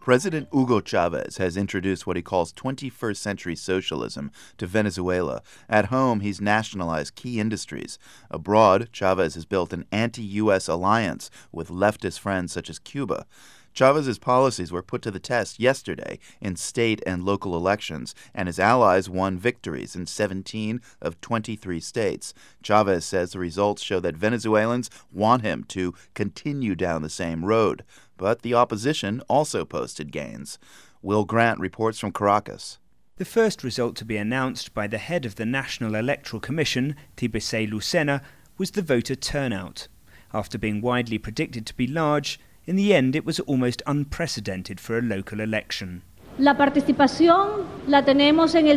President Hugo Chavez has introduced what he calls 21st century socialism to Venezuela. At home, he's nationalized key industries. Abroad, Chavez has built an anti-U.S. alliance with leftist friends such as Cuba. Chavez's policies were put to the test yesterday in state and local elections, and his allies won victories in 17 of 23 states. Chavez says the results show that Venezuelans want him to continue down the same road. But the opposition also posted gains. Will Grant reports from Caracas. The first result to be announced by the head of the National Electoral Commission, Tibisay Lucena, was the voter turnout. After being widely predicted to be large, in the end it was almost unprecedented for a local election. La participación la tenemos en el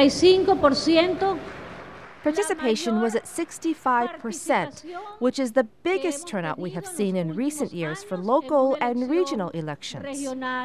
65%. Participation was at 65%, which is the biggest turnout we have seen in recent years for local and regional elections.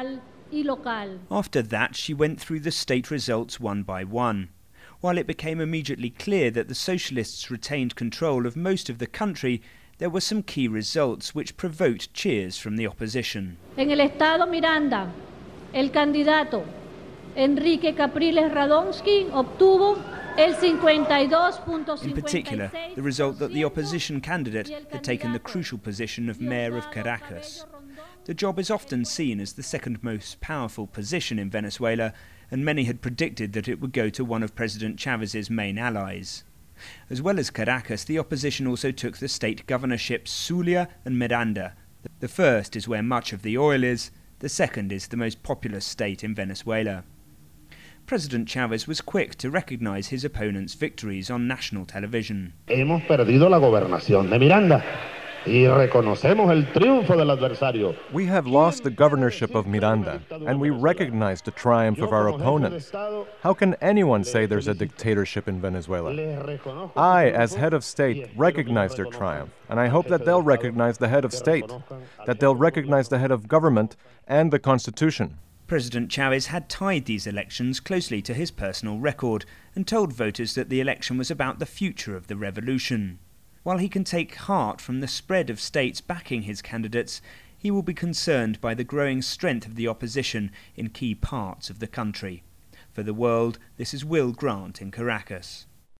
After that, she went through the state results one by one. While it became immediately clear that the socialists retained control of most of the country, there were some key results which provoked cheers from the opposition. En el estado Miranda, el candidato Enrique Capriles Radonsky obtuvo el 52.56%. In particular, the result that the opposition candidate had taken the crucial position of mayor of Caracas. The job is often seen as the second most powerful position in Venezuela, and many had predicted that it would go to one of President Chavez's main allies. As well as Caracas, the opposition also took the state governorships Zulia and Miranda. The first is where much of the oil is, the second is the most populous state in Venezuela. President Chavez was quick to recognize his opponent's victories on national television. Hemos perdido la gobernación de Miranda. Y reconocemos el triunfo del adversario. We have lost the governorship of Miranda, and we recognize the triumph of our opponents. How can anyone say there's a dictatorship in Venezuela? I, as head of state, recognize their triumph, and I hope that they'll recognize the head of state, that they'll recognize the head of government and the Constitution. President Chavez had tied these elections closely to his personal record and told voters that the election was about the future of the revolution. While he can take heart from the spread of states backing his candidates, he will be concerned by the growing strength of the opposition in key parts of the country. For The World, this is Will Grant in Caracas.